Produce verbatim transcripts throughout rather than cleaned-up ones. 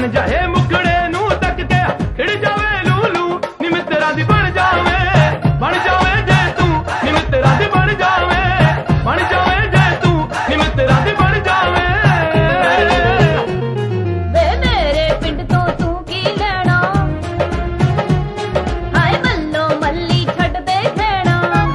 ਚੰਨ ਜਾਏ ਮੁਖੜੇ ਨੂੰ ਤੱਕ ਕੇ ਖਿੜ ਜਾਵੇ ਲੂਲੂ ਨੀ ਮਿੱਤਰਾਂ ਦੀ ਬਣ ਜਾਵੇ ਬਣ ਜਾਵੇ ਜੇ ਤੂੰ ਨੀ ਮਿੱਤਰਾਂ ਦੀ ਬਣ ਜਾਵੇ ਬਣ ਜਾਵੇ ਜੇ ਤੂੰ ਨੀ ਮਿੱਤਰਾਂ ਦੀ ਬਣ ਜਾਵੇ ਵੇ ਮੇਰੇ ਪਿੰਡ ਤੋਂ ਤੂੰ ਕੀ ਲੈਣਾ ਹਾਏ ਮੱਲੋ ਮੱਲੀ ਛੱਡ ਦੇ ਖੇਣਾ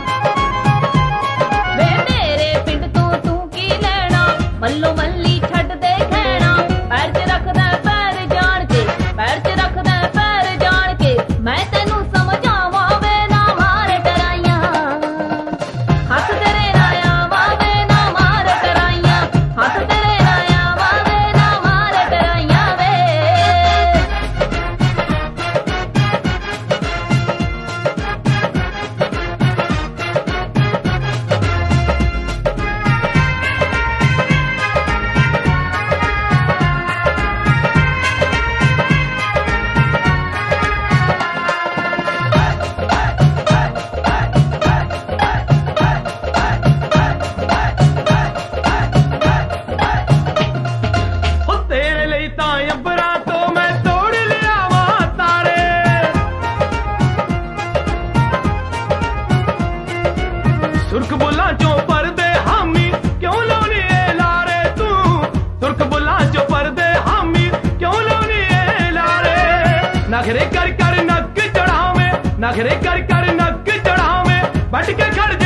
ਵੇ ਮੇਰੇ ਪਿੰਡ ਤੋਂ ਤੂੰ ਕੀ ਲੈਣਾ ਮੱਲੋ ਮੱਲੀ ਛੱਡ ਦੇ ਖੇਣਾ ਪੈਰ 'ਚ ਰੱਖਦਾ ਪੈਰ ਜਾਣ ਕੇ ਪੈਰ 'ਚ ਰੱਖਦਾ ਪੈਰ ਜਾਣ ਕੇ ਮੈਂ ਤੈਨੂੰ ਸਮਝਾਵਾਂ ਵੇ ਨਾ ਮਾਰ ਟਰਾਈਆਂ ਹੱਥ ਤੇਰੇ ਨਾਲ ਆਵਾਂ ਵੇ ਨਾ ਮਾਰ ਟਰਾਈਆਂ ਹੱਥ ਤੇਰੇ ਨਾਲ ਆਵਾਂ ਵੇ ਨਾ ਮਾਰ ਟਰਾਈਆਂ ਵੇ ਉਹ ਤੇਰੇ ਲਈ ਤਾਂ ਅੰਬਰਾਂ ਤੋਂ ਮੈਂ ਤੋੜ ਲਿਆਵਾਂ ਤਾਰੇ ਸੁਰਖ ਬੁੱਲਾਂ ਚੋਂ ਪਰਦੇ ਹਾਮੀ ਕਿਉਂ ਲਾਉਣੀ ਏ ਲਾਰੇ ਤੂੰ ਸੁਰਖ ਬੁੱਲਾਂ ਚੋਂ ਪਰਦੇ ਹਾਮੀ ਕਿਉਂ ਲਾਉਣੀ ਏ ਲਾਰੇ ਨਖਰੇ ਕਰ ਕਰ ਨੱਕ ਚੜਾਵੇਂ ਨਖਰੇ ਕਰ ਕਰ ਨੱਕ ਚੜਾਵੇਂ ਵੱਟ ਕੇ ਖੜ